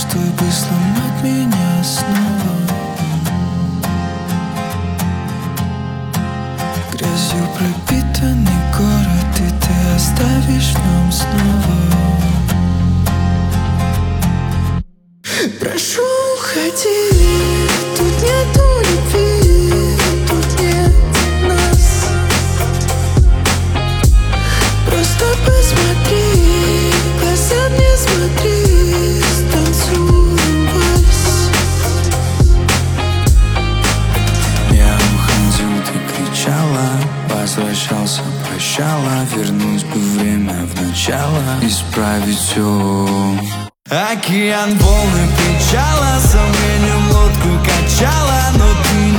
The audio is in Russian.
чтобы сломать меня снова. Грязью пропитанный город, и ты оставишь в нем снова. Прошу, уходи, тут нету любви, тут нет нас. Просто посмотри, в глаза мне смотри, станцуем вальс. Я уходил, ты кричала, возвращался, прощала. Вернуть бы время в начало, исправить все. Океан волны кричала, сомнением лодку качала, но ты